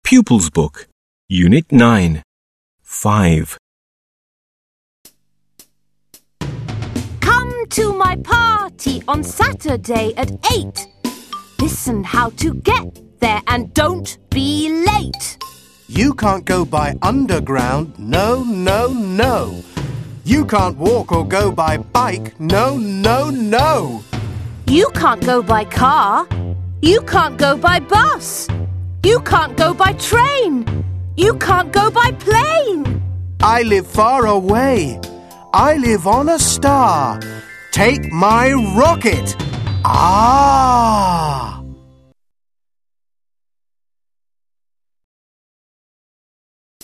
Pupils Book, Unit 9, 5. Come to my party on Saturday at 8. Listen how to get there and don't be late. You can't go by underground, no, no, no. You can't walk or go by bike, no, no, no. You can't go by car. You can't go by bus. You can't go by train. You can't go by plane. I live far away. I live on a star. Take my rocket. Ah!